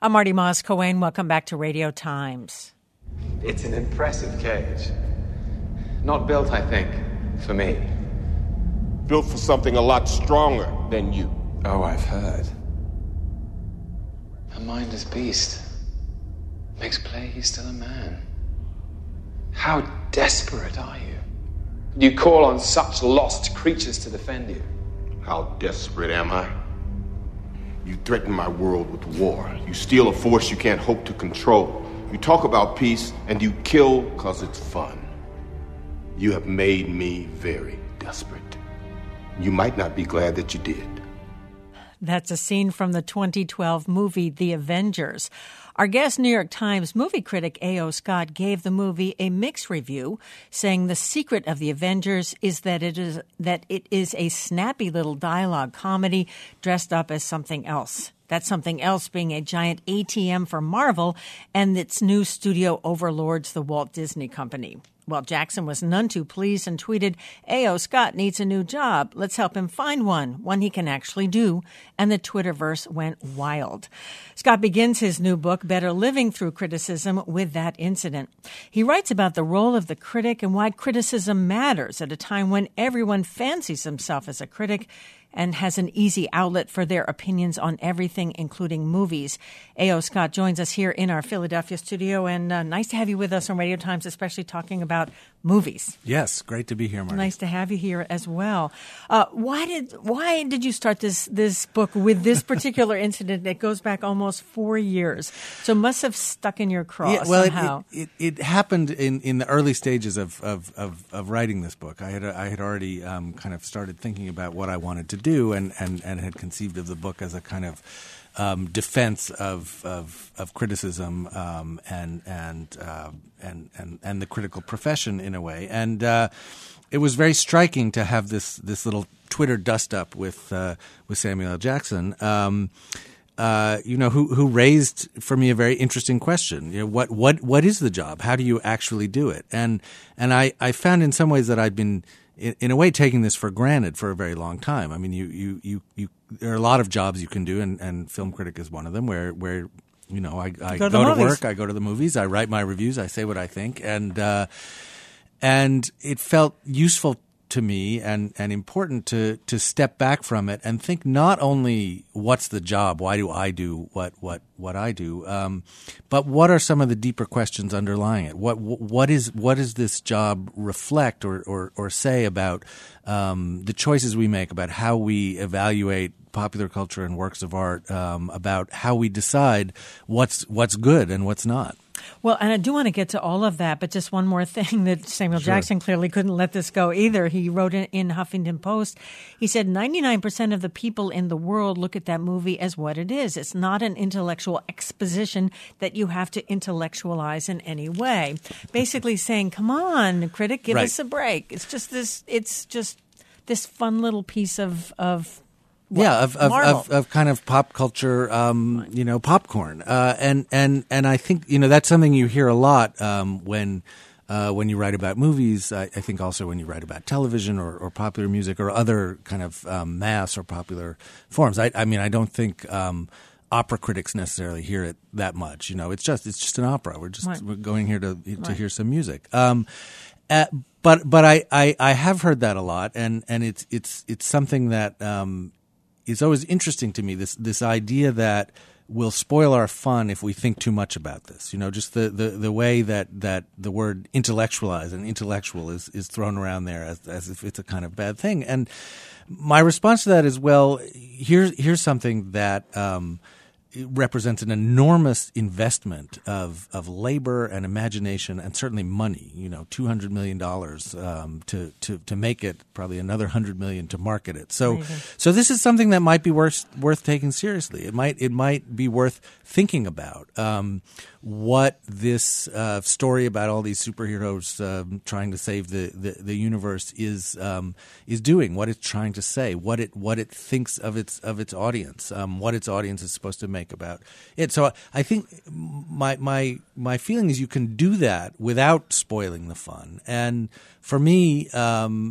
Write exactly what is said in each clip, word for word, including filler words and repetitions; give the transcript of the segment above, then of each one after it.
I'm Marty Moss Cohen. Welcome back to Radio Times. It's an impressive cage. Not built, I think, for me. Built for something a lot stronger than you. Oh, I've heard. A mindless beast. Makes play he's still a man. How desperate are you? You call on such lost creatures to defend you. How desperate am I? You threaten my world with war. You steal a force you can't hope to control. You talk about peace, and you kill because it's fun. You have made me very desperate. You might not be glad that you did. That's a scene from the twenty twelve movie The Avengers. Our guest, New York Times movie critic A O. Scott, gave the movie a mixed review, saying the secret of The Avengers is that it is that it is a snappy little dialogue comedy dressed up as something else. That something else being a giant A T M for Marvel and its new studio overlords, the Walt Disney Company. Well, Jackson was none too pleased and tweeted, A O. Scott needs a new job. Let's help him find one, one he can actually do. And the Twitterverse went wild. Scott begins his new book, Better Living Through Criticism, with that incident. He writes about the role of the critic and why criticism matters at a time when everyone fancies himself as a critic and has an easy outlet for their opinions on everything, including movies. A O. Scott joins us here in our Philadelphia studio, and uh, nice to have you with us on Radio Times, especially talking about movies. Yes, great to be here, Marty. Nice to have you here as well. Uh, why did why did you start this this book with this particular incident that goes back almost four years? So it must have stuck in your craw yeah, well, somehow. It, it, it happened in, in the early stages of, of, of, of writing this book. I had I had already um, kind of started thinking about what I wanted to do, and, and, and had conceived of the book as a kind of um, defense of of, of criticism um, and and, uh, and and and the critical profession in a way. And uh, it was very striking to have this this little Twitter dust up with uh, with Samuel L. Jackson. Um, Uh, you know, who who raised for me a very interesting question. You know, what what what is the job? How do you actually do it? And and I, I found in some ways that I'd been in, in a way taking this for granted for a very long time. I mean, you you you, you there are a lot of jobs you can do, and, and film critic is one of them. Where where you know I, I go, to, go to work, I go to the movies, I write my reviews, I say what I think, and uh, and it felt useful to me and, and important to, to step back from it and think not only what's the job, why do I do what what, what I do, um, but what are some of the deeper questions underlying it? What what is what does this job reflect or, or, or say about um, the choices we make, about how we evaluate popular culture and works of art, um, about how we decide what's what's good and what's not? Well, and I do want to get to all of that, but just one more thing that Samuel Sure. Jackson clearly couldn't let this go either. He wrote in, in Huffington Post, he said ninety-nine percent of the people in the world look at that movie as what it is. It's not an intellectual exposition that you have to intellectualize in any way. Basically saying, come on, critic, give Right. us a break. It's just this, it's just this fun little piece of, of What? Yeah, of of, Marvel. of of kind of pop culture, um, you know, popcorn, uh, and and and I think you know that's something you hear a lot um, when uh, when you write about movies. I, I think also when you write about television or, or popular music or other kind of um, mass or popular forms. I, I mean, I don't think um, opera critics necessarily hear it that much. You know, it's just it's just an opera. We're just Right. we're going here to to Right. hear some music. Um, uh, but but I, I, I have heard that a lot, and, and it's it's it's something that. Um, It's always interesting to me, this this idea that we'll spoil our fun if we think too much about this. You know, just the, the, the way that, that the word intellectualize and intellectual is, is thrown around there as, as if it's a kind of bad thing. And my response to that is, well, here's, here's something that um, it represents an enormous investment of, of labor and imagination and certainly money, you know, two hundred million dollars um, to, to, to make it, probably another one hundred million dollars to market it. So Amazing. so this is something that might be worth, worth taking seriously. It might it might be worth thinking about um, what this uh, story about all these superheroes um, trying to save the, the, the universe is um, is doing, what it's trying to say, what it what it thinks of its of its audience, um, what its audience is supposed to make about it. So I think my my my feeling is you can do that without spoiling the fun. And for me, um,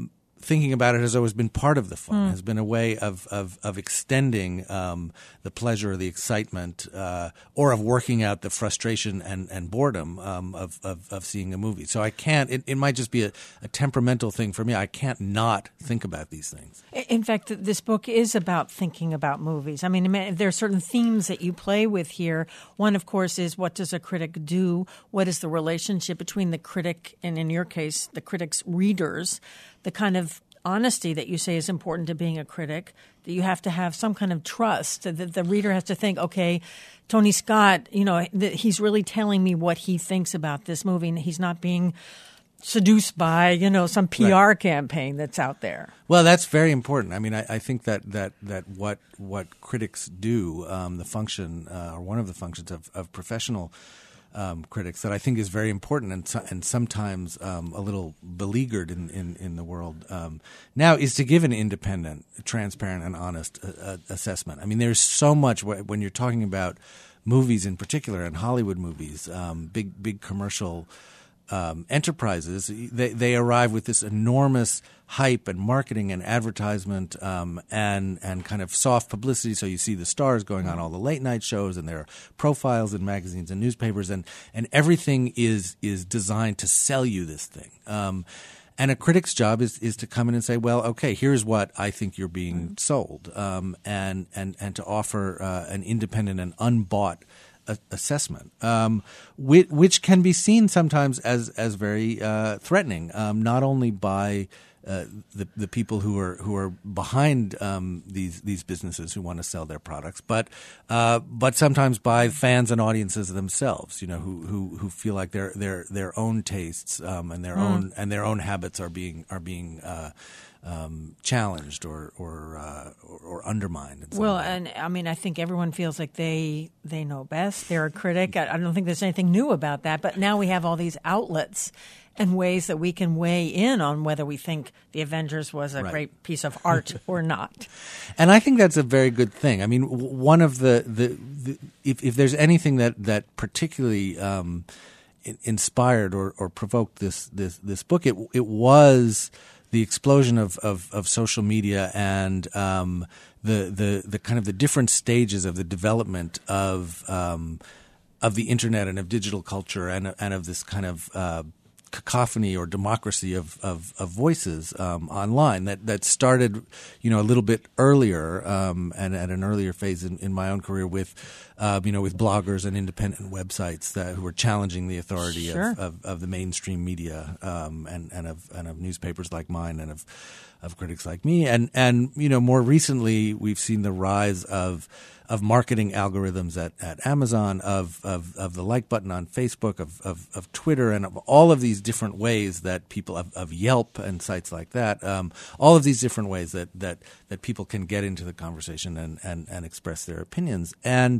thinking about it has always been part of the fun, mm. has been a way of of, of extending um, the pleasure or the excitement uh, or of working out the frustration and, and boredom um, of, of, of seeing a movie. So I can't, it, it might just be a, a temperamental thing for me. I can't not think about these things. In fact, this book is about thinking about movies. I mean, there are certain themes that you play with here. One, of course, is what does a critic do? What is the relationship between the critic and, in your case, the critic's readers? The kind of honesty that you say is important to being a critic, that you have to have some kind of trust, that the reader has to think, okay, Tony Scott, you know, he's really telling me what he thinks about this movie, and he's not being seduced by, you know, some P R right. campaign that's out there. Well, that's very important. I mean, I, I think that, that, that what what critics do, um, the function, uh, or one of the functions of, of professional Um, critics that I think is very important and so, and sometimes um, a little beleaguered in, in, in the world um, now is to give an independent, transparent, and honest uh, uh, assessment. I mean, there's so much w- when you're talking about movies in particular and Hollywood movies, um, big big commercial um, enterprises. They they arrive with this enormous hype and marketing and advertisement um, and and kind of soft publicity. So you see the stars going on all the late night shows, and there are profiles in magazines and newspapers, and, and everything is is designed to sell you this thing. Um, and a critic's job is is to come in and say, well, okay, here's what I think you're being sold, um, and and and to offer uh, an independent and unbought assessment, um, which, which can be seen sometimes as as very uh, threatening, um, not only by uh, the the people who are who are behind um, these these businesses who want to sell their products, but uh, but sometimes by fans and audiences themselves, you know, who who, who feel like their their their own tastes um, and their mm. own and their own habits are being are being uh, Um, challenged or or, uh, or or undermined. In some well, way. and I mean, I think everyone feels like they they know best. They're a critic. I, I don't think there's anything new about that. But now we have all these outlets and ways that we can weigh in on whether we think The Avengers was a right. great piece of art or not. And I think that's a very good thing. I mean, w- one of the, the, the if, if there's anything that that particularly um, inspired or, or provoked this this this book, it it was the explosion of, of, of social media and um, the, the the kind of the different stages of the development of um, of the internet and of digital culture and and of this kind of uh, cacophony or democracy of of, of voices um, online that, that started, you know, a little bit earlier um, and at an earlier phase in, in my own career with uh, you know with bloggers and independent websites that who were challenging the authority sure. of, of, of the mainstream media um, and and of and of newspapers like mine and of of critics like me and and you know more recently we've seen the rise of of marketing algorithms at, at Amazon, of, of of the like button on Facebook, of, of, of Twitter, and of all of these different ways that people of, of Yelp and sites like that, um, all of these different ways that, that, that people can get into the conversation and, and, and express their opinions. And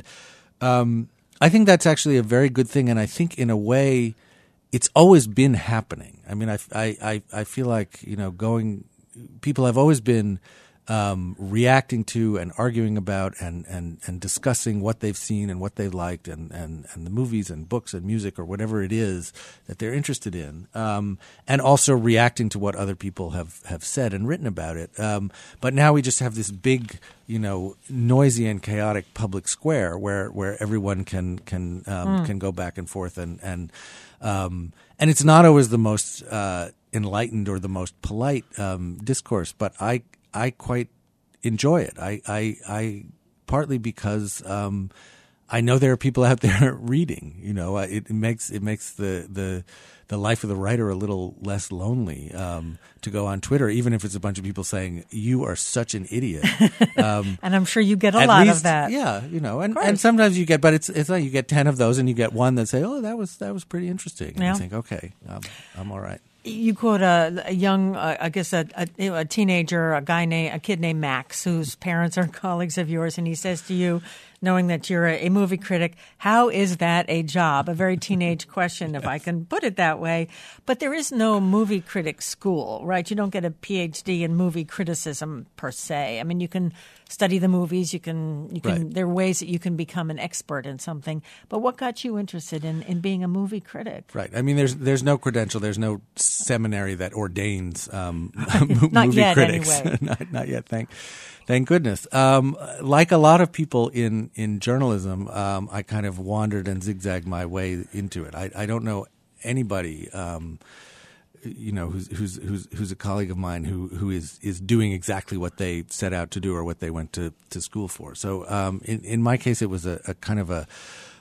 um, I think that's actually a very good thing, and I think in a way it's always been happening. I mean, I, I, I feel like, you know, going – people have always been – Um, reacting to and arguing about and, and, and discussing what they've seen and what they liked and, and, and the movies and books and music or whatever it is that they're interested in, um, and also reacting to what other people have, have said and written about it. Um, but now we just have this big, you know, noisy and chaotic public square where, where everyone can can um, mm. can go back and forth and and um, and it's not always the most uh, enlightened or the most polite um, discourse, but I. I quite enjoy it. I, I, I partly because um, I know there are people out there reading. You know, it, it makes it makes the, the the life of the writer a little less lonely um, to go on Twitter, even if it's a bunch of people saying you are such an idiot. Um, and I'm sure you get a lot least, of that. Yeah, you know, and, and sometimes you get, but it's it's like you get ten of those, and you get one that say, oh, that was that was pretty interesting, and yeah. you think, okay, um, I'm all right. You quote a, a young, uh, I guess, a, a, a teenager, a guy named, a kid named Max, whose parents are colleagues of yours, and he says to you, knowing that you're a, a movie critic. How is that a job? A very teenage question, if I can put it that way. But there is no movie critic school, right? You don't get a P H D in movie criticism per se. I mean, you can study the movies. You can, you can. Right. There are ways that you can become an expert in something. But what got you interested in, in being a movie critic? Right. I mean, there's there's no credential. There's no seminary that ordains um, Not movie yet, critics. anyway. not, not yet. Thank, thank goodness. Um, like a lot of people in in journalism, um, I kind of wandered and zigzagged my way into it. I, I don't know anybody. Um, you know, who's who's who's who's a colleague of mine who who is is doing exactly what they set out to do or what they went to, to school for. So um, in in my case, it was a, a kind of a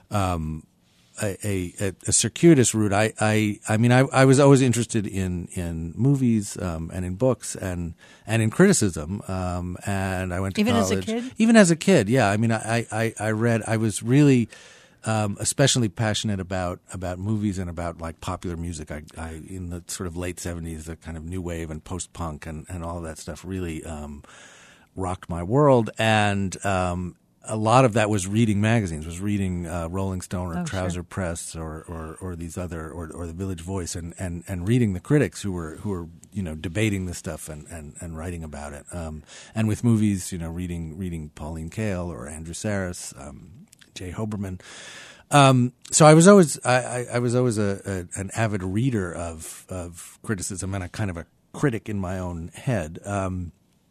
um, a, a, a circuitous route. I I, I mean, I, I was always interested in in movies um, and in books and and in criticism. Um, and I went to Even college. as a kid? Even as a kid, yeah. I mean, I I, I read. I was really. Um, especially passionate about, about movies and about like popular music. I, I in the sort of late seventies, the kind of new wave and post punk and, and all of that stuff really um, rocked my world. And um, a lot of that was reading magazines, was reading uh, Rolling Stone or Oh, Trouser sure. Press or, or, or these other or, or the Village Voice, and, and, and reading the critics who were who were you know debating this stuff and, and, and writing about it. Um, and with movies, you know, reading reading Pauline Kael or Andrew Sarris. Um, Jay Hoberman. Um, so I was always I, I, I was always a, a an avid reader of of criticism and a kind of a critic in my own head. Um,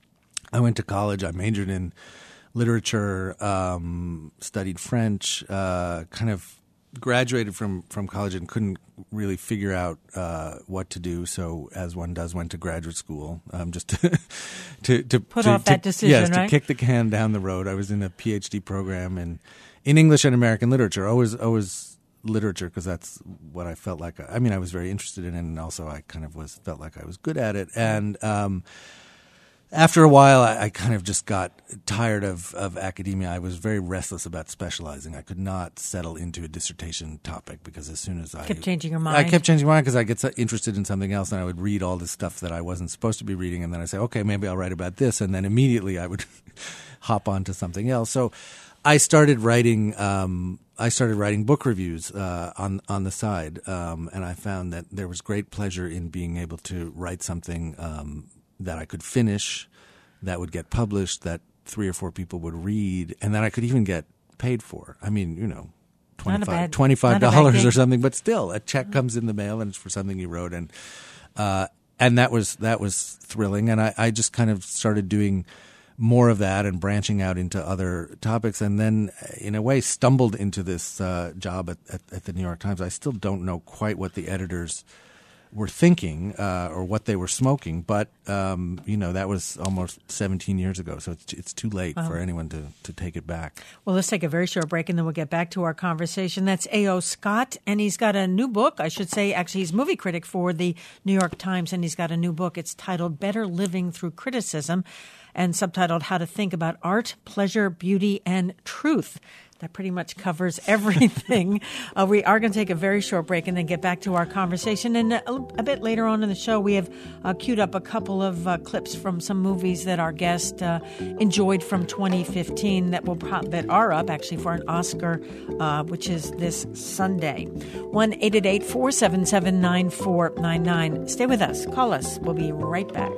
I went to college. I majored in literature, um, studied French, uh, kind of graduated from, from college and couldn't really figure out uh, what to do. So, as one does, went to graduate school um, just to to, to Put to, off that to, decision, yes, right? to kick the can down the road. I was in a P H D program in in English and American literature. Always, always literature because that's what I felt like. I mean, I was very interested in it, and also I kind of was felt like I was good at it. And um, after a while, I, I kind of just got tired of, of academia. I was very restless about specializing. I could not settle into a dissertation topic because as soon as I Kept changing your mind. I kept changing my mind because I get so interested in something else, and I would read all this stuff that I wasn't supposed to be reading, and then I say, okay, maybe I'll write about this, and then immediately I would hop on to something else. So I started writing. Um, I started writing book reviews uh, on on the side, um, and I found that there was great pleasure in being able to write something um, that I could finish, that would get published, that three or four people would read, and that I could even get paid for. I mean, you know, Not a bad- twenty-five not a bad dollars gig. or something, but still, a check comes in the mail and it's for something you wrote, and uh, and that was that was thrilling. And I, I just kind of started doing more of that and branching out into other topics, and then in a way stumbled into this uh, job at, at, at the New York Times. I still don't know quite what the editors were thinking uh, or what they were smoking, but um, you know, that was almost seventeen years ago, so it's it's too late for anyone to, to take it back. Well, let's take a very short break and then we'll get back to our conversation. That's A O. Scott, and he's got a new book. I should say, actually, he's a movie critic for the New York Times, and he's got a new book. It's titled Better Living Through Criticism and subtitled How to Think About Art, Pleasure, Beauty, and Truth. That pretty much covers everything. uh, we are going to take a very short break and then get back to our conversation. And a, a bit later on in the show, we have uh, queued up a couple of uh, clips from some movies that our guest uh, enjoyed from twenty fifteen that will pro- that are up actually for an Oscar, uh, which is this Sunday. one eight eight eight, four seven seven, nine four nine nine. Stay with us. Call us. We'll be right back.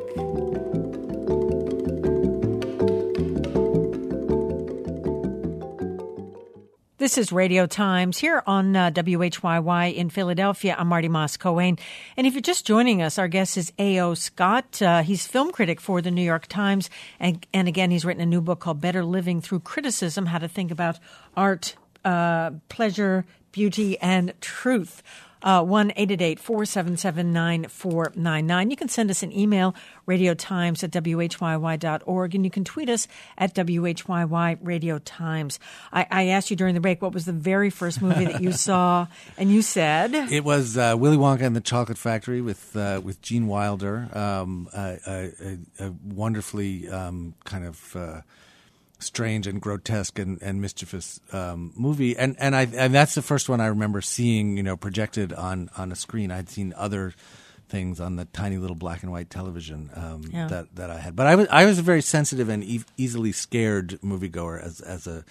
This is Radio Times here on uh, W H Y Y in Philadelphia. I'm Marty Moss-Cohen. And if you're just joining us, our guest is A O. Scott. Uh, he's film critic for the New York Times. And, and again, he's written a new book called Better Living Through Criticism, How to Think About Art, uh, Pleasure, Beauty, and Truth. Uh, one eight eight eight, four seven seven, nine four nine nine. You can send us an email, radiotimes at W H Y Y dot org, and you can tweet us at W H Y Y Radio Times. I, I asked you during the break what was the very first movie that you saw, and you said? It was uh, Willy Wonka and the Chocolate Factory with uh, with Gene Wilder, um, a, a, a wonderfully um, kind of uh, strange and grotesque and, and mischievous um, movie, and and I and that's the first one I remember seeing, you know, projected on, on a screen. I'd seen other things on the tiny little black and white television um, Yeah. that that I had, but I was I was a very sensitive and e- easily scared moviegoer as as a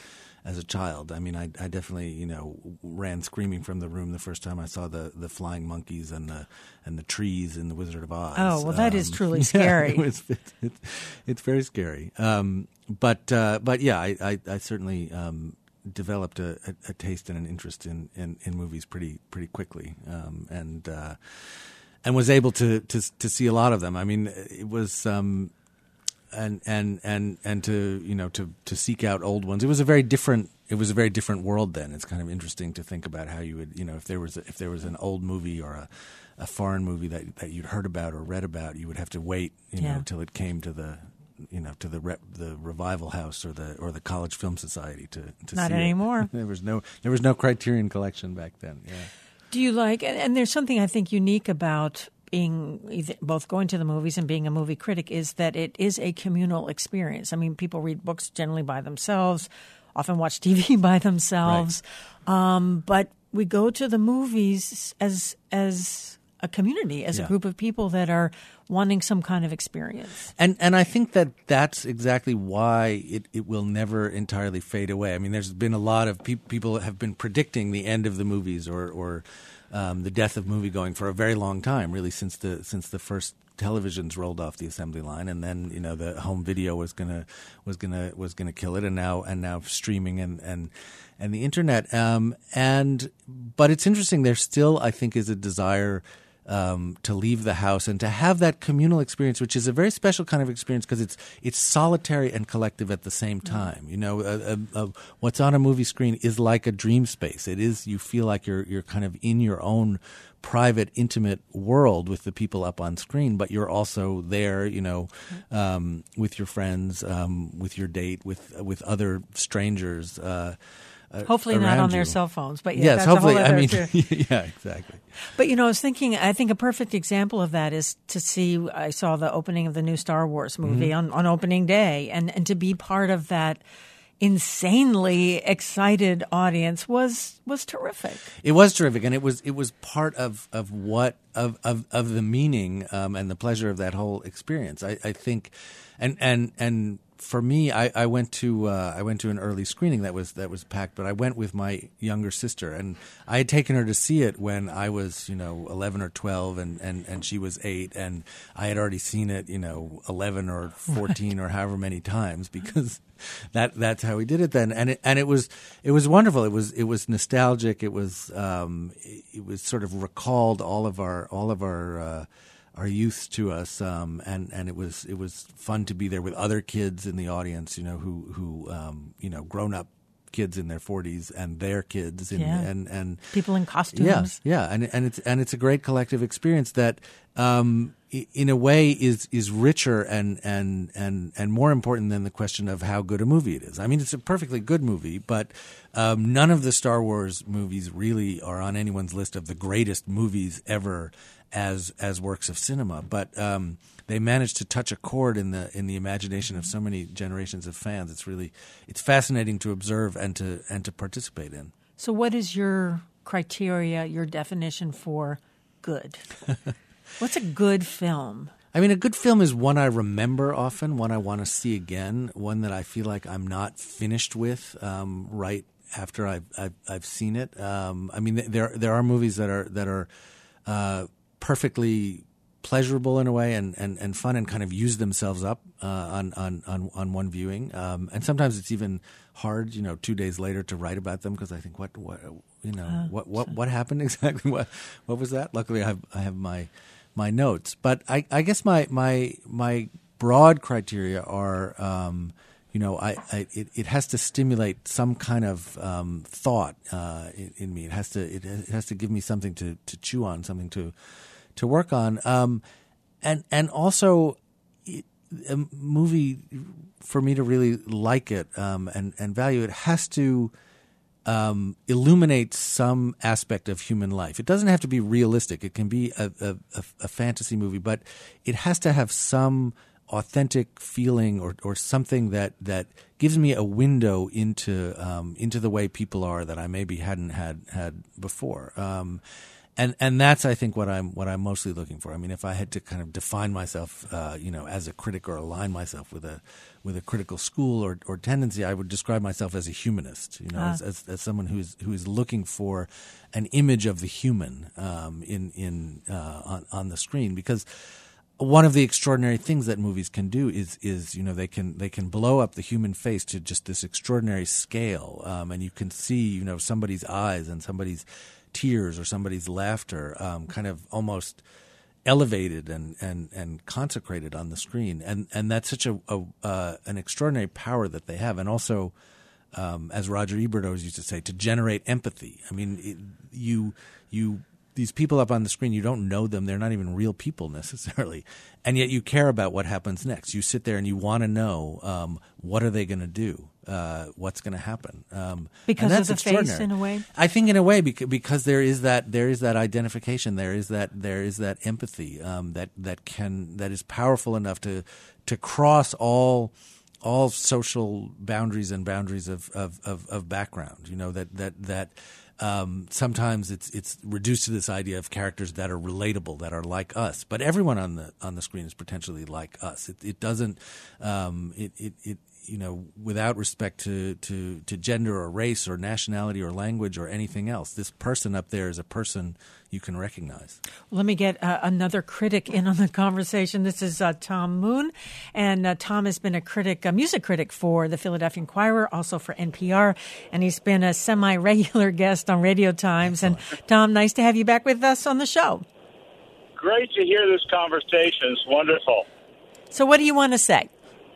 as a child. I mean, I, I definitely, you know, ran screaming from the room the first time I saw the, the flying monkeys and the and the trees in The Wizard of Oz. Oh, well, that um, is truly scary. Yeah, it's, it's, it's, it's very scary. Um, but uh, but yeah, I I, I certainly um, developed a, a, a taste and an interest in, in, in movies pretty pretty quickly, um, and uh, and was able to, to to see a lot of them. I mean, it was. Um, And, and and and to you know to, to seek out old ones. It was a very different. It was a very different world then. It's kind of interesting to think about how you would you know if there was a, if there was an old movie or a, a foreign movie that that you'd heard about or read about, you would have to wait you Yeah. know till it came to the you know to the rep, the Revival House or the or the College Film Society to to Not see anymore. It. There was no there was no Criterion Collection back then. Yeah. Do you like, and, and there's something I think unique about being either, both going to the movies and being a movie critic, is that it is a communal experience. I mean, people read books generally by themselves, often watch T V by themselves, right. um, but we go to the movies as as a community, as yeah. a group of people that are wanting some kind of experience. And and I think that that's exactly why it, it will never entirely fade away. I mean, there's been a lot of pe- people have been predicting the end of the movies or or um, the death of moviegoing for a very long time, really, since the since the first televisions rolled off the assembly line, and then you know the home video was gonna was gonna was gonna kill it, and now and now streaming and and and the internet. Um, and but it's interesting. There still, I think, is a desire Um, to leave the house and to have that communal experience, which is a very special kind of experience because it's it's solitary and collective at the same time. You know, uh, uh, uh, what's on a movie screen is like a dream space. It is, you feel like you're you're kind of in your own private, intimate world with the people up on screen, but you're also there, you know, um, with your friends, um, with your date, with with other strangers. Uh, Uh, hopefully not on you. their cell phones, but yeah, yes, that's hopefully. a whole I other mean, too. yeah, exactly. But you know, I was thinking. I think a perfect example of that is to see. I saw the opening of the new Star Wars movie mm-hmm. on, on opening day, and and to be part of that insanely excited audience was was terrific. It was terrific, and it was it was part of of what of of, of the meaning um, and the pleasure of that whole experience. I, I think, and and and. For me, I, I went to uh, I went to an early screening that was that was packed, but I went with my younger sister, and I had taken her to see it when I was you know eleven or twelve, and, and, and she was eight, and I had already seen it you know eleven or fourteen or however many times because that that's how we did it then, and it and it was it was wonderful. It was it was nostalgic. It was um, it, it was sort of recalled all of our all of our. Uh, our youth to us, um, and and it was it was fun to be there with other kids in the audience, you know, who who um, you know grown up kids in their forties and their kids, and yeah. and, and people in costumes. Yeah, yeah, and and it's and it's a great collective experience that, um, in a way, is is richer and and and and more important than the question of how good a movie it is. I mean, it's a perfectly good movie, but um, none of the Star Wars movies really are on anyone's list of the greatest movies ever as as works of cinema, but um, they managed to touch a chord in the in the imagination of so many generations of fans. It's really it's fascinating to observe and to and to participate in. So, what is your criteria, your definition for good? What's a good film? I mean, a good film is one I remember often, one I want to see again, one that I feel like I'm not finished with um, right after I've I've, I've seen it. Um, I mean, there there are movies that are that are uh, perfectly pleasurable in a way and, and, and fun and kind of use themselves up uh, on, on, on, on one viewing. Um, and sometimes it's even hard, you know, two days later to write about them because I think, what, what you know, uh, what, what, what happened exactly? What, what was that? Luckily, I have, I have my, my notes. But I, I guess my, my, my broad criteria are, um, you know, I, I it, it has to stimulate some kind of um, thought uh, in, in me. It has to, it, it has to give me something to, to chew on, something to, to work on, um, and and also a movie for me to really like it um, and and value it has to um, illuminate some aspect of human life. It doesn't have to be realistic. It can be a, a, a fantasy movie, but it has to have some authentic feeling or, or something that, that gives me a window into um, into the way people are that I maybe hadn't had had before. Um, and and that's I think what I'm what I'm mostly looking for. I mean, if I had to kind of define myself, uh, you know, as a critic or align myself with a with a critical school or, or tendency, I would describe myself as a humanist. You know, ah. as, as as someone who is who is looking for an image of the human um, in in uh, on on the screen, because one of the extraordinary things that movies can do is, is you know, they can they can blow up the human face to just this extraordinary scale, um, and you can see, you know, somebody's eyes and somebody's tears or somebody's laughter, um, kind of almost elevated and, and, and consecrated on the screen, and and that's such a, a uh, an extraordinary power that they have, and also, um, as Roger Ebert always used to say, to generate empathy. I mean, it, you you. These people up on the screen, you don't know them. They're not even real people necessarily. And yet you care about what happens next. You sit there and you want to know, um, what are they going to do? Uh, what's going to happen? Um, because of the face, in a way? I think in a way, because, because there is that there is that identification. There is that there is that empathy um, that that can that is powerful enough to to cross all all social boundaries and boundaries of of, of, of background. You know, that that that. Um, sometimes it's it's reduced to this idea of characters that are relatable, that are like us. But everyone on the on the screen is potentially like us. It, it doesn't, um, it, it it you know, without respect to, to, to gender or race or nationality or language or anything else. This person up there is a person you can recognize. Let me get uh, another critic in on the conversation. This is uh, Tom Moon, and uh, Tom has been a critic, a music critic for the Philadelphia Inquirer, also for N P R, and he's been a semi-regular guest on Radio Times. Excellent. And Tom, nice to have you back with us on the show. Great to hear this conversation. It's wonderful. So what do you want to say?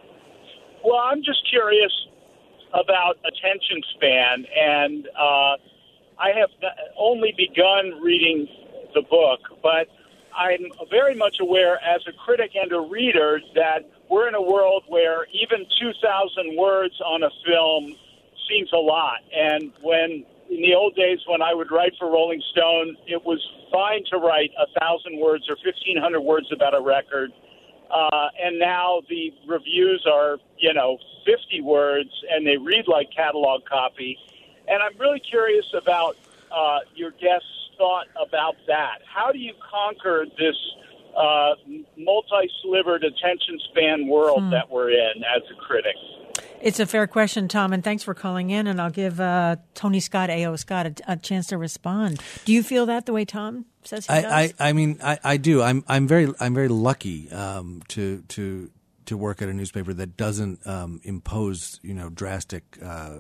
Well, I'm just curious about attention span, and uh, I have only begun reading the book, but I'm very much aware as a critic and a reader that we're in a world where even two thousand words on a film seems a lot. And when in the old days when I would write for Rolling Stone, it was fine to write one thousand words or fifteen hundred words about a record. Uh, and now the reviews are, you know, fifty words, and they read like catalog copy. And I'm really curious about uh, your guest's thought about that. How do you conquer this uh, multi-slivered attention span world hmm. that we're in as a critic? It's a fair question, Tom, and thanks for calling in. And I'll give uh, Tony Scott, A O. Scott, a, a chance to respond. Do you feel that the way Tom says he I, does? I, I mean, I, I do. I'm I'm very I'm very lucky um, to to to work at a newspaper that doesn't um, impose, you know, drastic uh,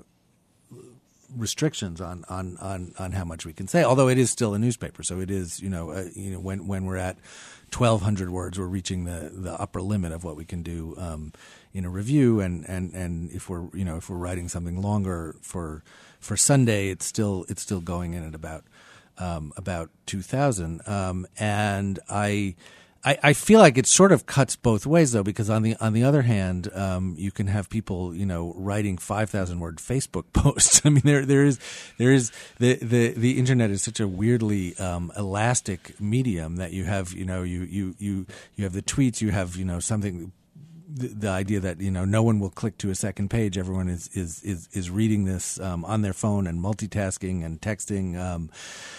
restrictions on, on, on, on how much we can say. Although it is still a newspaper, so it is, you know, uh, you know when when we're at twelve hundred words, we're reaching the, the upper limit of what we can do um, in a review, and, and, and if we're you know if we're writing something longer for for Sunday, it's still it's still going in at about um, about two thousand, um, and I. I, I feel like it sort of cuts both ways, though, because on the on the other hand, um, you can have people, you know, writing five thousand word Facebook posts. I mean, there there is there is the, the, the internet is such a weirdly um, elastic medium that you have, you know, you, you, you, you have the tweets, you have, you know, something. The, the idea that, you know, no one will click to a second page. Everyone is is is, is reading this um, on their phone and multitasking and texting. Um,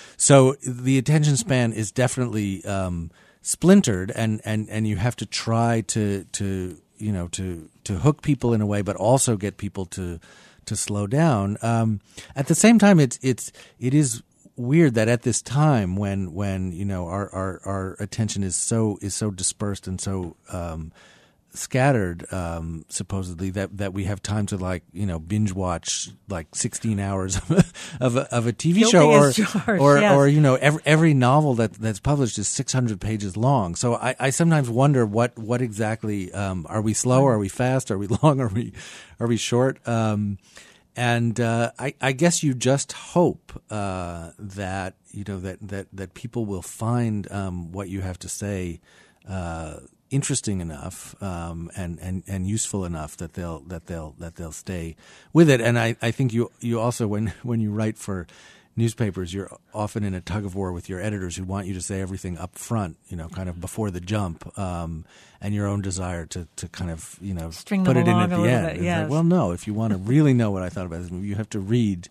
so the attention span is definitely um, splintered, and, and, and you have to try to to you know to to hook people in a way, but also get people to to slow down. Um, at the same time, it's it's it is weird that at this time when when you know our, our, our attention is so is so dispersed and so um, scattered, um, supposedly, that, that we have time to, like, you know, binge watch like sixteen hours of a, of a, of a T V Guilty show, or charged, or, yes. or you know every every novel that that's published is six hundred pages long. So I, I sometimes wonder what what exactly um, are we slow? Are we fast? Are we long? Are we are we short? Um, and uh, I, I guess you just hope uh, that you know that, that, that people will find um, what you have to say Uh, interesting enough um, and, and, and useful enough that they'll that they'll that they'll stay with it. And I, I think you you also when when you write for newspapers, you're often in a tug of war with your editors who want you to say everything up front, you know, kind of before the jump, um, and your own desire to, to kind of, you know, String put them it in along at a the little end. bit, It's yes. like, well, no, if you want to really know what I thought about this movie, you have to read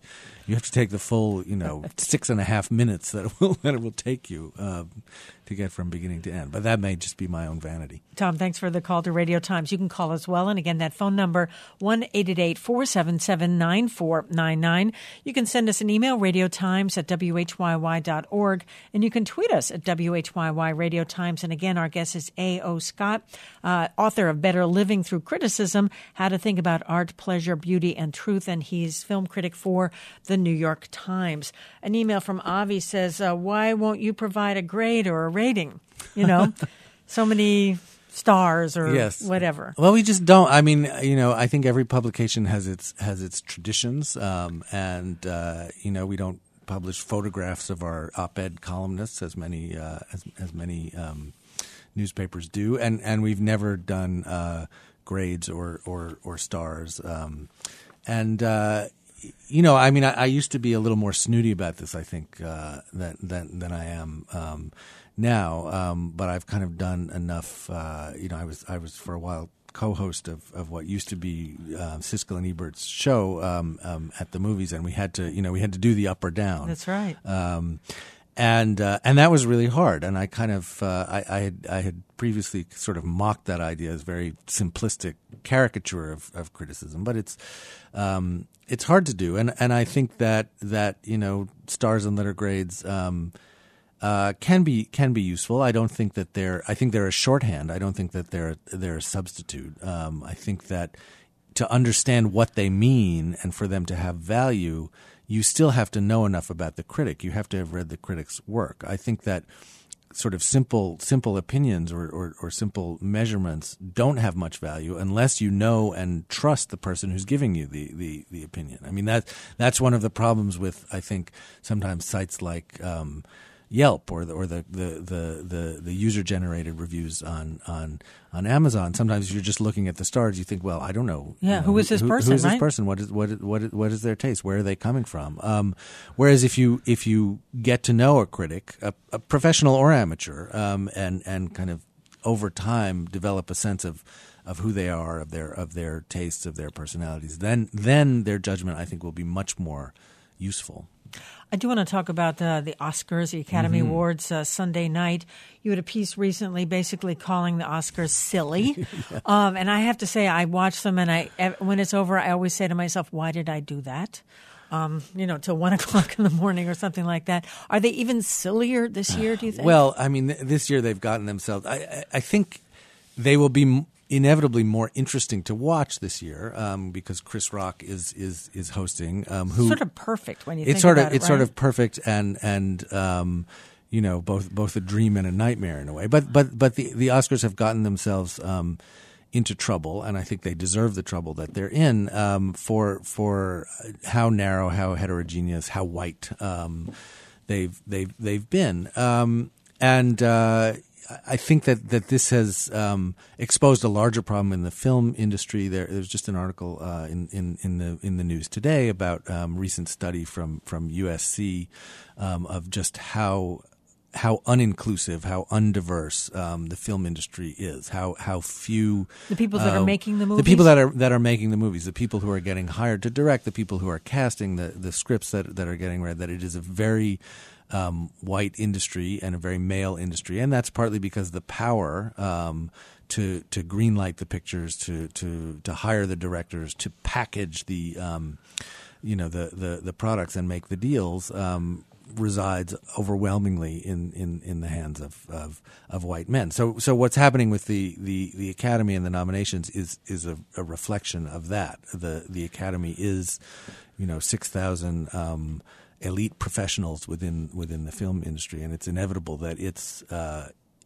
you have to take the full, you know, six and a half minutes that it will that it will take you um, to get from beginning to end. But that may just be my own vanity. Tom, thanks for the call to Radio Times. You can call as well. And again, that phone number, one eight eight eight, four seven seven, nine four nine nine. You can send us an email, radiotimes at w h y y dot org. And you can tweet us at W H Y Y Radio Times. And again, our guest is A O. Scott, uh, author of Better Living Through Criticism, How to Think About Art, Pleasure, Beauty, and Truth. And he's film critic for the New York Times. An email from Avi says, uh, why won't you provide a grade or a rating? You know, so many stars or yes. whatever. Well, we just don't. I mean, you know, I think every publication has its has its traditions, um, and uh, you know, we don't publish photographs of our op-ed columnists as many uh, as as many um, newspapers do, and and we've never done uh, grades or or or stars, um, and. Uh, You know, I mean, I, I used to be a little more snooty about this, I think, uh, than, than than I am um, now. Um, but I've kind of done enough. Uh, you know, I was I was for a while co-host of, of what used to be uh, Siskel and Ebert's show um, um, at the movies, and we had to, you know, we had to do the up or down. That's right. Um, and uh, and that was really hard. And I kind of uh, I, I had I had previously sort of mocked that idea as very simplistic caricature of, of criticism, but it's. Um, It's hard to do, and and I think that that you know stars and letter grades um, uh, can be can be useful. I don't think that they're. I think they're a shorthand. I don't think that they're they're a substitute. Um, I think that to understand what they mean and for them to have value, you still have to know enough about the critic. You have to have read the critic's work. I think that sort of simple simple opinions or, or, or simple measurements don't have much value unless you know and trust the person who's giving you the, the, the opinion. I mean, that that's one of the problems with, I think, sometimes sites like um, Yelp or the or the, the, the, the, the user-generated reviews on, on on Amazon. Sometimes you're just looking at the stars. You think, well, I don't know. Yeah, you know, who is this who, person, Who is this right? person? What is what is, what is, what is their taste? Where are they coming from? Um, whereas if you if you get to know a critic, a, a professional or amateur, um, and and kind of over time develop a sense of of who they are, of their of their tastes, of their personalities, then then their judgment, I think, will be much more useful. I do want to talk about uh, the Oscars, the Academy Mm-hmm. Awards uh, Sunday night. You had a piece recently basically calling the Oscars silly. yeah. um, and I have to say, I watch them, and I when it's over, I always say to myself, why did I do that? Um, you know, till one o'clock in the morning or something like that. Are they even sillier this year, do you think? Well, I mean, th- this year they've gotten themselves I, – I, I think they will be m- inevitably more interesting to watch this year um, because Chris Rock is is is hosting. Um, who sort of perfect when you it's think sort about of it, it's right? sort of perfect and and um, you know both both a dream and a nightmare in a way. But but but the the Oscars have gotten themselves um, into trouble, and I think they deserve the trouble that they're in um, for for how narrow, how heterogeneous, how white um, they've they've they've been, um, and. Uh, I think that, that this has um, exposed a larger problem in the film industry. There, there's just an article uh, in, in, in the in the news today about um, recent study from from U S C um, of just how how uninclusive, how undiverse um, the film industry is. How how few the people that uh, are making the movies, the people that are that are making the movies, the people who are getting hired to direct, the people who are casting the the scripts that that are getting read. That it is a very Um, white industry and a very male industry, and that's partly because the power um, to to greenlight the pictures, to to to hire the directors, to package the um, you know the, the the products and make the deals um, resides overwhelmingly in, in, in the hands of, of of white men. So so what's happening with the, the, the Academy and the nominations is is a, a reflection of that. The the Academy is you know six thousand. Um, elite professionals within within the film industry, and it's inevitable that its uh,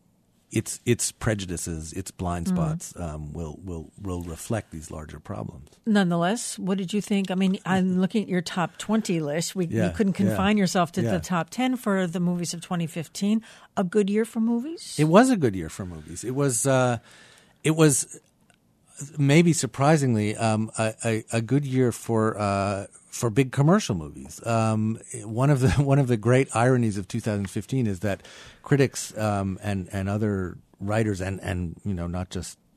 its its prejudices, its blind spots, mm-hmm. um, will will will reflect these larger problems. Nonetheless, what did you think? I mean, I'm looking at your top twenty list. We, yeah, you couldn't confine yeah, yourself to yeah. the top ten for the movies of twenty fifteen. A good year for movies? It was a good year for movies. It was uh, it was maybe surprisingly um, a, a, a good year for. Uh, For big commercial movies, um, one of the one of the great ironies of two thousand fifteen is that critics um, and and other writers and, and you know not just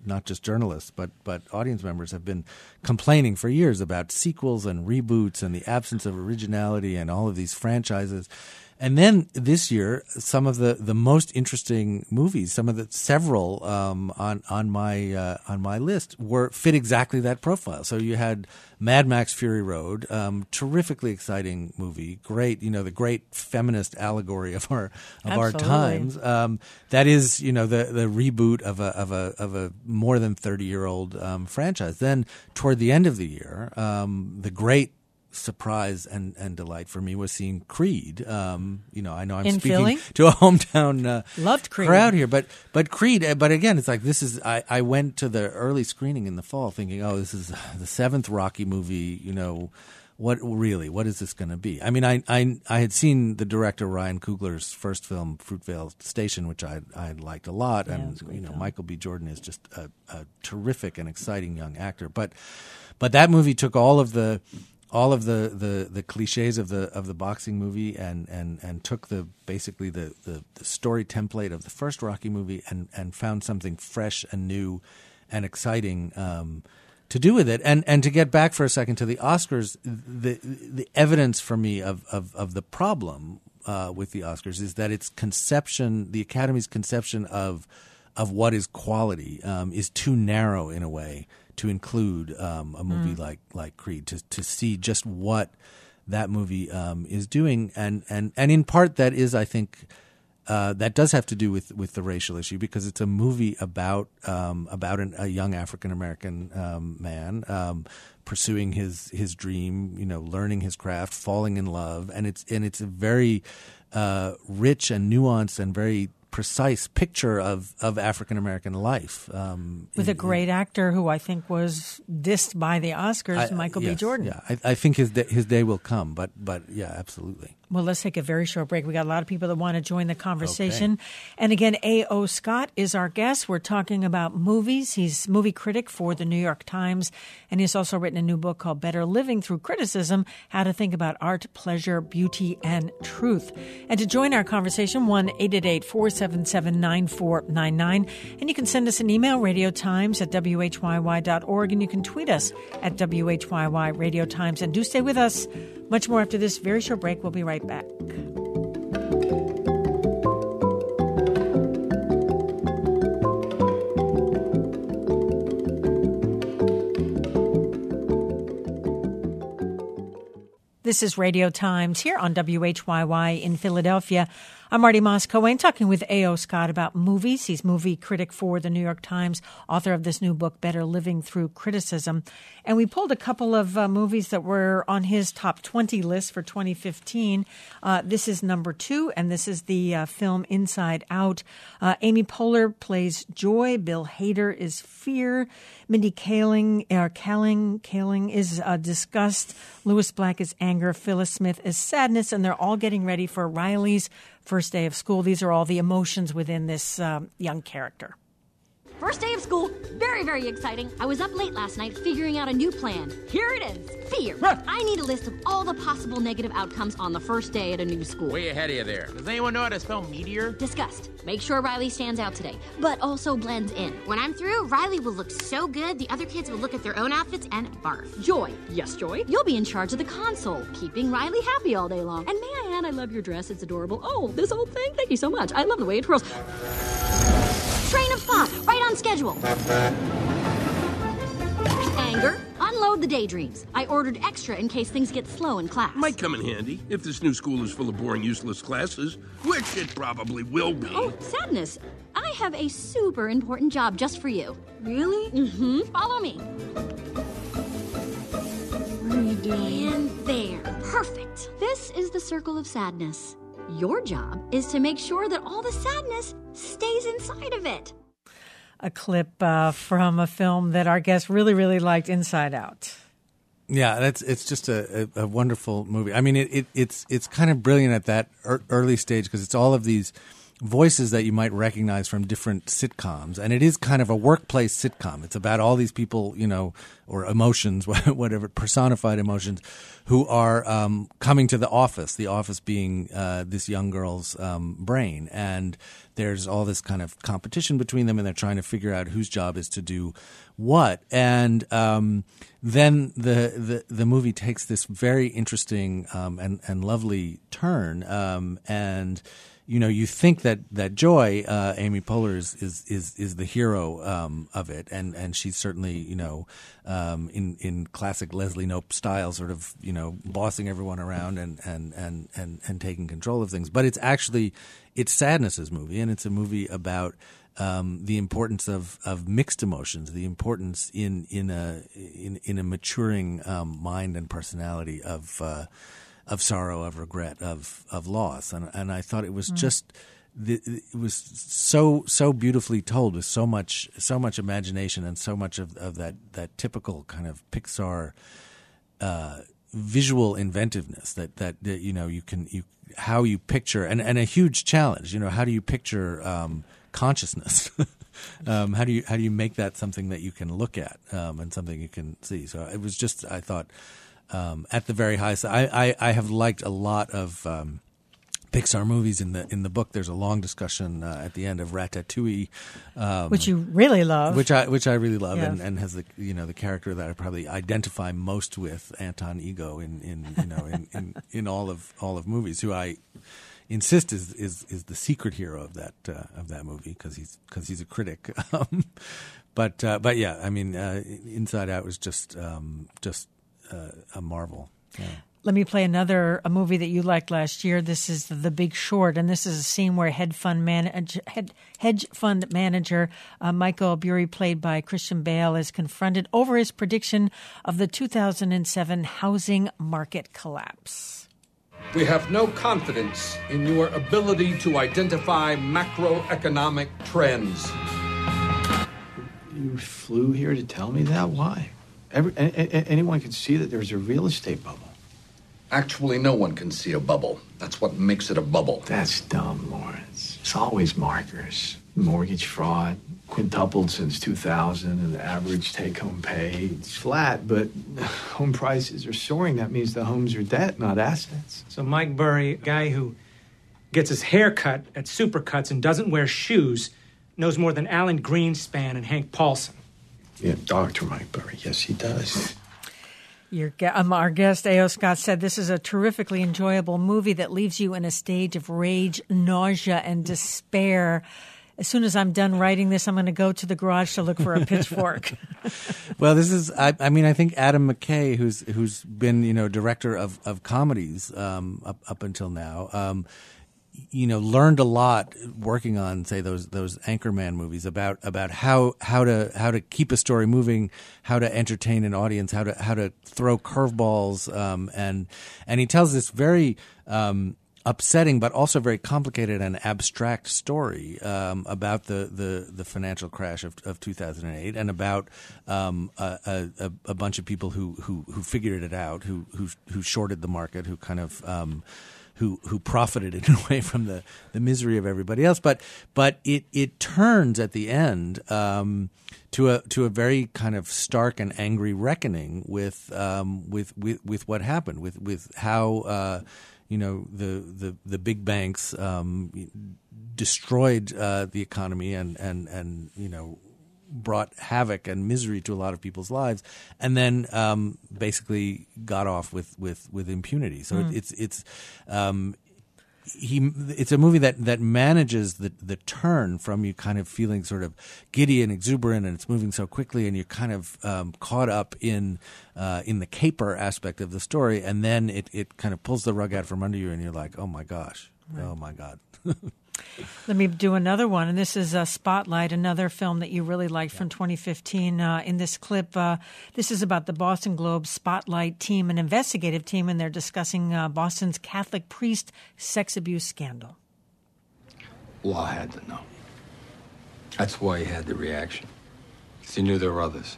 not just journalists, but but audience members have been complaining for years about sequels and reboots and the absence of originality and all of these franchises. And then this year, some of the, the most interesting movies, some of the several um, on on my uh, on my list were fit exactly that profile. So you had Mad Max: Fury Road, um, terrifically exciting movie, great, you know, the great feminist allegory of our of Absolutely. our times. Um, that is, you know, the the reboot of a of a of a more than thirty year old um, franchise. Then toward the end of the year, um, the great surprise and, and delight for me was seeing Creed. Um, you know, I know I'm In speaking Philly? to a hometown uh, Loved Creed. crowd here, but but Creed. But again, it's like this is. I, I went to the early screening in the fall, thinking, oh, this is the seventh Rocky movie. You know, what really? What is this going to be? I mean, I, I I had seen the director Ryan Coogler's first film, Fruitvale Station, which I I liked a lot, Yeah, it and was a great you know, film. Michael B. Jordan is just a, a terrific and exciting young actor. But but that movie took all of the all of the, the, the cliches of the of the boxing movie and, and, and took the basically the, the, the story template of the first Rocky movie and, and found something fresh and new and exciting um, to do with it. And and to get back for a second to the Oscars, the the evidence for me of, of, of the problem uh, with the Oscars is that its conception, the Academy's conception of of what is quality, um, is too narrow in a way to include um, a movie mm. like like Creed, to to see just what that movie um, is doing, and, and and in part that is, I think, uh, that does have to do with, with the racial issue, because it's a movie about um, about an, a young African American um, man um, pursuing his his dream, you know, learning his craft, falling in love, and it's and it's a very uh, rich and nuanced and very precise picture of, of African American life, um, with in, a great in, actor who I think was dissed by the Oscars, I, Michael yes, B. Jordan. Yeah, I, I think his day, his day will come, but but yeah, absolutely. Well, let's take a very short break. We got a lot of people that want to join the conversation. Okay. And again, A O. Scott is our guest. We're talking about movies. He's movie critic for the New York Times, and he's also written a new book called Better Living Through Criticism: How to Think About Art, Pleasure, Beauty, and Truth. And to join our conversation, one eight eight eight, four seven seven, nine four nine nine. And you can send us an email, radiotimes at w h y y dot org, and you can tweet us at W H Y Y Radio Times. And do stay with us. Much more after this very short break. We'll be right back. This is Radio Times here on W H Y Y in Philadelphia. I'm Marty Moss-Cohen, talking with A O. Scott about movies. He's movie critic for the New York Times, author of this new book, Better Living Through Criticism. And we pulled a couple of uh, movies that were on his top twenty list for twenty fifteen. Uh, this is number two, and this is the uh, film Inside Out. Uh, Amy Poehler plays Joy. Bill Hader is Fear. Mindy Kaling, uh, Kaling, Kaling is uh, Disgust. Louis Black is Anger. Phyllis Smith is Sadness. And they're all getting ready for Riley's first day of school. These are all the emotions within this um, young character. First day of school, very, very exciting. I was up late last night figuring out a new plan. Here it is, fear. I need a list of all the possible negative outcomes on the first day at a new school. Way ahead of you there. Does anyone know how to spell meteor? Disgust. Make sure Riley stands out today, but also blends in. When I'm through, Riley will look so good, the other kids will look at their own outfits and barf. Joy. Yes, Joy? You'll be in charge of the console, keeping Riley happy all day long. And may I add, I love your dress. It's adorable. Oh, this old thing? Thank you so much. I love the way it twirls. Train of thought, right on schedule. Anger, unload the daydreams. I ordered extra in case things get slow in class. Might come in handy if this new school is full of boring, useless classes, which it probably will be. Oh, Sadness. I have a super important job just for you. Really? Mm-hmm. Follow me. What are you doing? And there. Perfect. This is the circle of sadness. Your job is to make sure that all the sadness stays inside of it. A clip uh, from a film that our guest really, really liked, Inside Out. Yeah, that's it's just a, a, a wonderful movie. I mean, it, it it's it's kind of brilliant at that er, early stage, because it's all of these voices that you might recognize from different sitcoms. And it is kind of a workplace sitcom. It's about all these people, you know, or emotions, whatever, personified emotions, who are um, coming to the office, the office being uh, this young girl's um, brain. And there's all this kind of competition between them, and they're trying to figure out whose job is to do what. And um, then the, the the movie takes this very interesting um, and, and lovely turn. Um, and you know, you think that that Joy, uh, Amy Poehler, is is is, is the hero um, of it, and, and she's certainly, you know, um, in in classic Leslie Knope style, sort of, you know, bossing everyone around and and, and, and and taking control of things. But it's actually it's Sadness's movie, and it's a movie about um, the importance of, of mixed emotions, the importance in in a in in a maturing um, mind and personality of. Uh, of sorrow, of regret, of of loss, and and I thought it was mm. just it was so so beautifully told, with so much so much imagination and so much of, of that, that typical kind of Pixar uh, visual inventiveness that, that that you know you can you how you picture and, and a huge challenge. You know, how do you picture um, consciousness? um, how do you how do you make that something that you can look at um, and something you can see? So it was just, I thought. Um, at the very highest, I, I, I have liked a lot of um, Pixar movies. In the in the book, there's a long discussion uh, at the end of Ratatouille, um, which you really love, which I which I really love, yeah. and, and has the you know the character that I probably identify most with, Anton Ego, in, in you know in, in, in all of all of movies, who I insist is is, is the secret hero of that uh, of that movie, because he's because he's a critic. but uh, but yeah, I mean, uh, Inside Out was just um, just. Uh, a marvel. Yeah. Let me play another a movie that you liked last year. This is The Big Short, and this is a scene where hedge fund manage, head, hedge fund manager uh, Michael Burry, played by Christian Bale, is confronted over his prediction of the two thousand seven housing market collapse. We have no confidence in your ability to identify macroeconomic trends. You flew here to tell me that? Why? Every, a, a, anyone can see that there's a real estate bubble. Actually, no one can see a bubble. That's what makes it a bubble. That's dumb, Lawrence. It's always markers. Mortgage fraud quintupled since two thousand, and the average take-home pay is flat, but home prices are soaring. That means the homes are debt, not assets. So Mike Burry, a guy who gets his hair cut at Supercuts and doesn't wear shoes, knows more than Alan Greenspan and Hank Paulson. Yeah, Doctor Mike Burry. Yes, he does. Your, um, our guest, A O. Scott, said this is a terrifically enjoyable movie that leaves you in a stage of rage, nausea, and despair. As soon as I'm done writing this, I'm going to go to the garage to look for a pitchfork. Well, this is, I, I mean, I think Adam McKay, who's who's been, you know, director of, of comedies um, up, up until now, um, you know, learned a lot working on, say, those those Anchorman movies about about how how to how to keep a story moving, how to entertain an audience, how to how to throw curveballs, um, and and he tells this very um, upsetting but also very complicated and abstract story um, about the, the, the financial crash of, of two thousand eight, and about um, a, a, a bunch of people who, who, who figured it out, who who who shorted the market, who kind of um, who who profited in a way from the, the misery of everybody else. But but it, it turns at the end um, to a to a very kind of stark and angry reckoning with um, with, with with what happened, with with how uh, you know the, the, the big banks um, destroyed uh, the economy and, and, and you know brought havoc and misery to a lot of people's lives, and then um, basically got off with, with, with impunity. So mm. it, it's it's um, he it's a movie that, that manages the the turn from you kind of feeling sort of giddy and exuberant, and it's moving so quickly, and you're kind of um, caught up in uh, in the caper aspect of the story, and then it, it kind of pulls the rug out from under you, and you're like, oh my gosh, right. oh my God. Let me do another one, and this is uh, Spotlight, another film that you really liked yeah. from twenty fifteen. Uh, in this clip, uh, this is about the Boston Globe Spotlight team, an investigative team, and they're discussing uh, Boston's Catholic priest sex abuse scandal. Law had to know. That's why he had the reaction, because he knew there were others.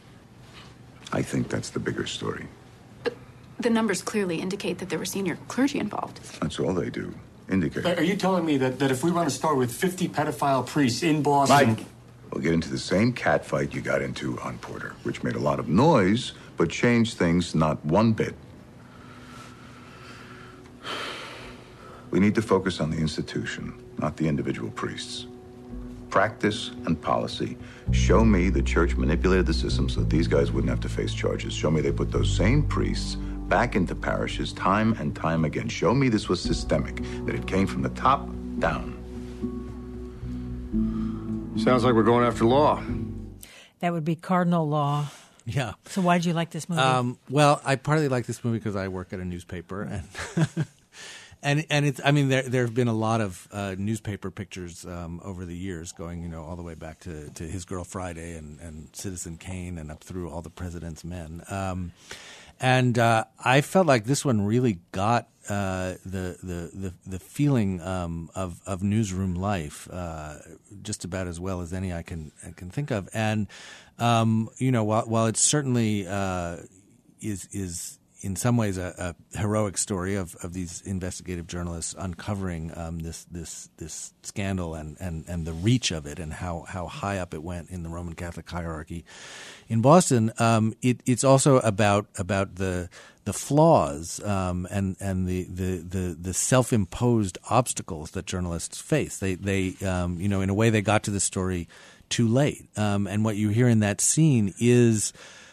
I think that's the bigger story. But the numbers clearly indicate that there were senior clergy involved. That's all they do. indicate? Are you telling me that, that if we run a store with fifty pedophile priests in Boston... Mike, we'll get into the same cat fight you got into on Porter, which made a lot of noise, but changed things not one bit. We need to focus on the institution, not the individual priests. Practice and policy. Show me the church manipulated the system so that these guys wouldn't have to face charges. Show me they put those same priests back into parishes time and time again. Show me this was systemic, that it came from the top down. Sounds like we're going after law. That would be cardinal law. Yeah. So why did you like this movie? Um, well, I partly like this movie because I work at a newspaper, and and and it's. I mean, there there have been a lot of uh, newspaper pictures um, over the years, going you know all the way back to, to His Girl Friday and, and Citizen Kane and up through All the President's Men. Um, and uh, I felt like this one really got uh, the, the the the feeling um, of of newsroom life uh, just about as well as any I can I can think of. And um, you know, while while it's certainly uh, is is. in some ways a, a heroic story of, of these investigative journalists uncovering um, this this this scandal and, and, and the reach of it and how, how high up it went in the Roman Catholic hierarchy in Boston. Um, it, it's also about about the the flaws um, and and the, the, the, the self-imposed obstacles that journalists face. They they um, you know in a way they got to the story too late. Um, and what you hear in that scene is.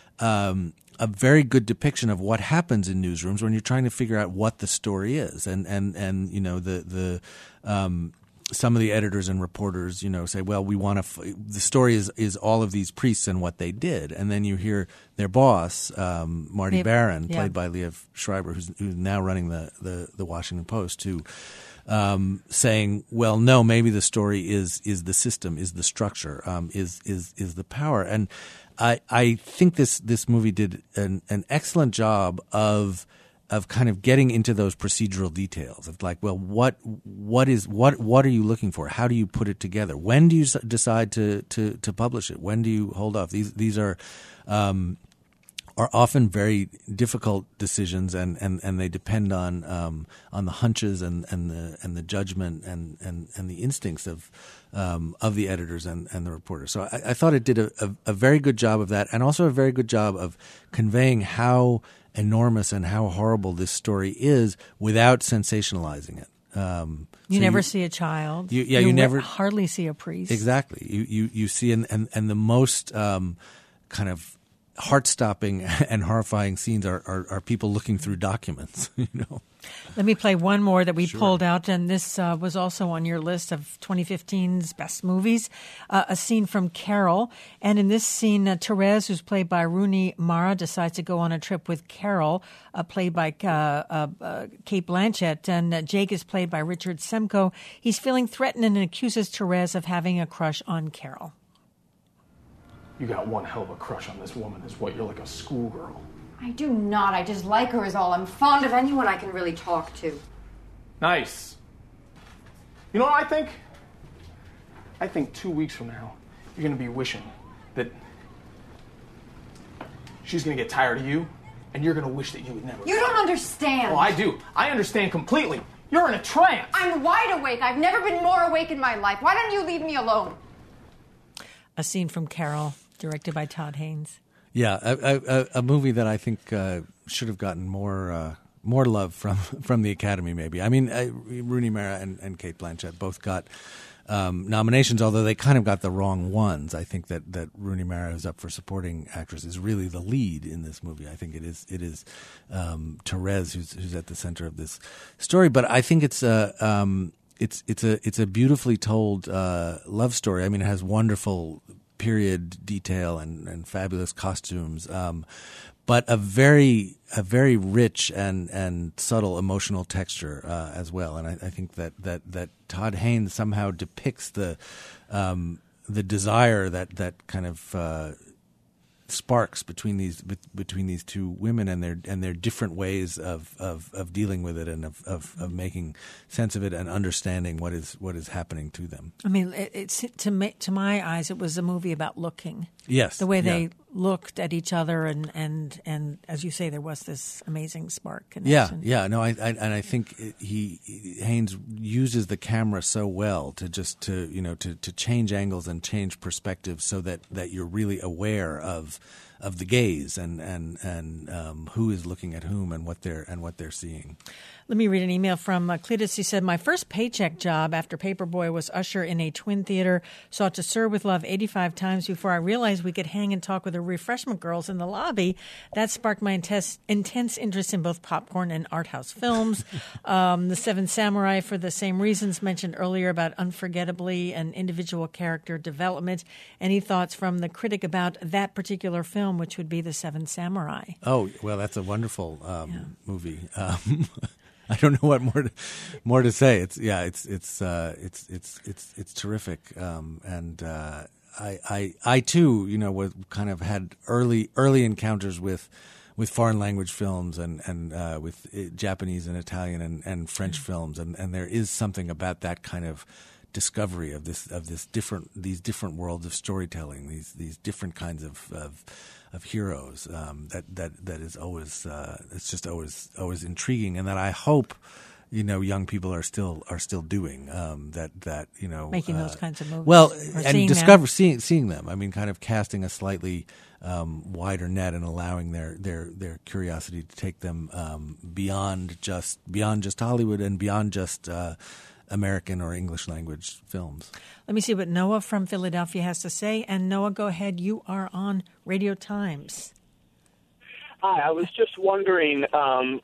Um, a very good depiction of what happens in newsrooms when you're trying to figure out what the story is. And, and, and you know, the, the um, some of the editors and reporters, you know, say, well, we want to f- – the story is, is all of these priests and what they did. And then you hear their boss, um, Marty Yep. Baron, Yeah. played by Liev Schreiber, who's, who's now running the, the, the Washington Post, who um, saying, well, no, maybe the story is is the system, is the structure, um, is is is the power. And I, I think this this movie did an, an excellent job of of kind of getting into those procedural details of like, well, what what is what what are you looking for? How do you put it together? When do you s- decide to, to, to publish it? When do you hold off? These these are um, are often very difficult decisions, and, and, and they depend on um, on the hunches and, and the and the judgment and, and, and the instincts of um, of the editors and, and the reporters. So I, I thought it did a, a, a very good job of that, and also a very good job of conveying how enormous and how horrible this story is without sensationalizing it. Um, you so never you, see a child. You, yeah, you, you never hardly see a priest. Exactly. You you, you see and and, and the most um, kind of heart-stopping and horrifying scenes are, are, are people looking through documents. You know. Let me play one more that we Sure. pulled out, and this uh, was also on your list of twenty fifteen's best movies. Uh, a scene from Carol, and in this scene, uh, Therese, who's played by Rooney Mara, decides to go on a trip with Carol, uh, played by uh, uh, uh, Kate Blanchett, and uh, Jake is played by Richard Semko. He's feeling threatened and accuses Therese of having a crush on Carol. You got one hell of a crush on this woman, is what? You're like a schoolgirl. I do not. I just like her is all. I'm fond of anyone I can really talk to. Nice. You know what I think? I think two weeks from now, you're going to be wishing that she's going to get tired of you, and you're going to wish that you would never. You don't understand. Oh, I do. I understand completely. You're in a trance. I'm wide awake. I've never been more awake in my life. Why don't you leave me alone? A scene from Carol, directed by Todd Haynes. Yeah, a, a, a movie that I think uh, should have gotten more uh, more love from, from the Academy, maybe. I mean, uh, Rooney Mara and, and Kate Blanchett both got um, nominations, although they kind of got the wrong ones. I think that, that Rooney Mara, who's up for supporting actress, is really the lead in this movie. I think it is it is um, Therese who's who's at the center of this story. But I think it's a um, it's it's a it's a beautifully told uh, love story. I mean, it has wonderful period detail and, and fabulous costumes, um, but a very a very rich and, and subtle emotional texture uh, as well. And I, I think that, that, that Todd Haynes somehow depicts the um, the desire that that kind of uh, sparks between these between these two women and their and their different ways of, of, of dealing with it and of, of, of making sense of it and understanding what is what is happening to them. I mean, it, it's to me, to my eyes, it was a movie about looking. Yes, the way yeah. they looked at each other, and, and, and as you say, there was this amazing spark Yeah, connection. yeah, no, I, I and I think he Haynes uses the camera so well to just to you know to, to change angles and change perspectives so that, that you're really aware of of the gaze and and and um, who is looking at whom and what they're and what they're seeing. Let me read an email from uh, Cletus. He said, my first paycheck job after Paperboy was usher in a twin theater. Saw To Serve with Love eighty-five times before I realized we could hang and talk with the refreshment girls in the lobby. That sparked my intense, intense interest in both popcorn and art house films. um, the Seven Samurai, for the same reasons mentioned earlier about unforgettably and individual character development. Any thoughts from the critic about that particular film, which would be The Seven Samurai? Oh, well, that's a wonderful um, yeah. movie. Um, I don't know what more to, more to say. It's yeah, it's it's uh, it's it's it's it's terrific. Um, and uh, I, I I too, you know, was kind of had early early encounters with with foreign language films and and uh, with Japanese and Italian and, and French mm-hmm. films, and, and there is something about that kind of discovery of this of this different these different worlds of storytelling, these these different kinds of of, of heroes um, that that that is always uh, it's just always always intriguing, and that I hope you know young people are still are still doing um, that that you know making uh, those kinds of movies. Well, or and seeing discover them. seeing seeing them. I mean, kind of casting a slightly um, wider net and allowing their their their curiosity to take them um, beyond just beyond just Hollywood and beyond just Uh, American or English language films. Let me see what Noah from Philadelphia has to say. And Noah, go ahead. You are on Radio Times. Hi, I was just wondering um,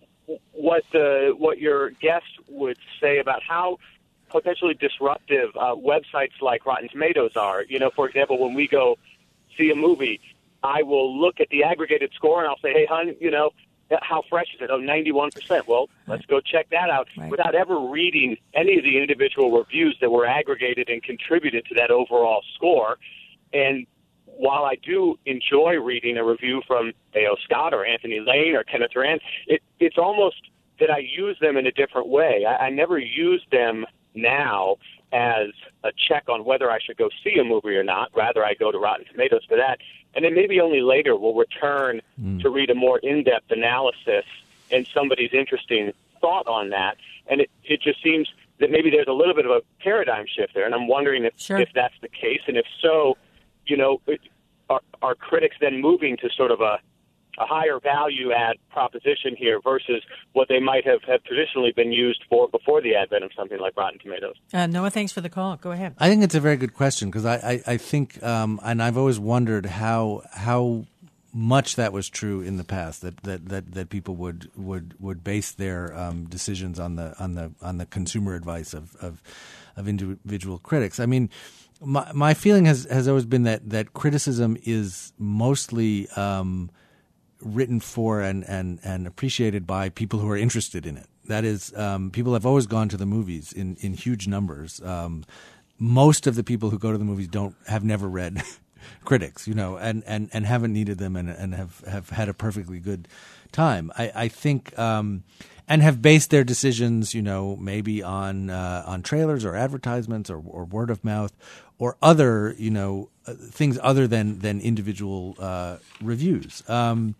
what the what your guest would say about how potentially disruptive uh, websites like Rotten Tomatoes are. You know, for example, when we go see a movie, I will look at the aggregated score and I'll say, hey, hon, you know, how fresh is it? Oh, ninety-one percent. Well, let's go check that out right. without ever reading any of the individual reviews that were aggregated and contributed to that overall score. And while I do enjoy reading a review from A O. Scott or Anthony Lane or Kenneth Rand, it, it's almost that I use them in a different way. I, I never use them now as a check on whether I should go see a movie or not. Rather, I go to Rotten Tomatoes for that. And then maybe only later we'll return mm. to read a more in-depth analysis and somebody's interesting thought on that. And it, it just seems that maybe there's a little bit of a paradigm shift there. And I'm wondering if, sure. if that's the case. And if so, you know, are, are critics then moving to sort of a, a higher value add proposition here versus what they might have, have traditionally been used for before the advent of something like Rotten Tomatoes? Uh, Noah, thanks for the call. Go ahead. I think it's a very good question because I, I, I think, um, and I've always wondered how how much that was true in the past, that that, that, that people would, would, would base their um, decisions on the on the on the consumer advice of, of of individual critics. I mean, my my feeling has, has always been that, that criticism is mostly um, written for and, and, and appreciated by people who are interested in it. That is, um, people have always gone to the movies in, in huge numbers. Um, most of the people who go to the movies don't have never read critics, you know, and, and, and haven't needed them and, and have, have had a perfectly good time. I, I think um, and have based their decisions, you know, maybe on uh, on trailers or advertisements or, or word of mouth or other, you know, uh, things other than than individual uh, reviews. Um,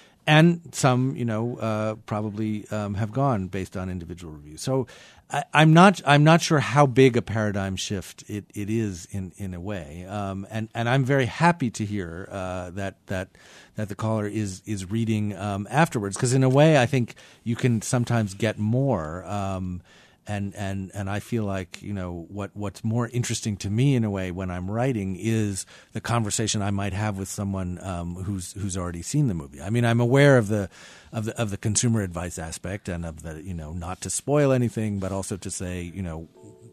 and some, you know, uh, probably um, have gone based on individual reviews. So I, I'm not I'm not sure how big a paradigm shift it, it is in, in a way. Um, and, and I'm very happy to hear uh, that that that the caller is is reading um, afterwards, because in a way I think you can sometimes get more. Um, and and and I feel like, you know, what what's more interesting to me in a way when I'm writing is the conversation I might have with someone um, who's who's already seen the movie. I mean, I'm aware of the of the of the consumer advice aspect and of the, you know, not to spoil anything, but also to say, you know,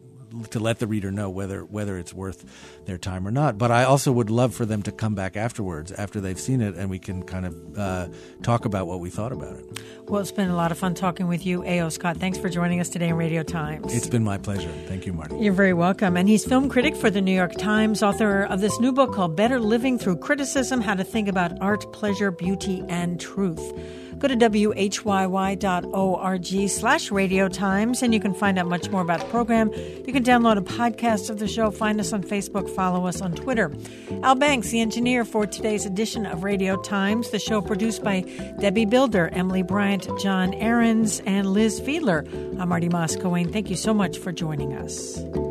to let the reader know whether whether it's worth their time or not. But I also would love for them to come back afterwards, after they've seen it, and we can kind of uh, talk about what we thought about it. Well, it's been a lot of fun talking with you, A O. Scott. Thanks for joining us today on Radio Times. It's been my pleasure. Thank you, Marty. You're very welcome. And he's film critic for the New York Times, author of this new book called Better Living Through Criticism, How to Think About Art, Pleasure, Beauty, and Truth. Go to W H Y Y dot org slash Radio Times, and you can find out much more about the program. You can download a podcast of the show, find us on Facebook, follow us on Twitter. Al Banks, the engineer for today's edition of Radio Times. The show produced by Debbie Builder, Emily Bryant, John Ahrens, and Liz Fiedler. I'm Marty Moskowayne. Thank you so much for joining us.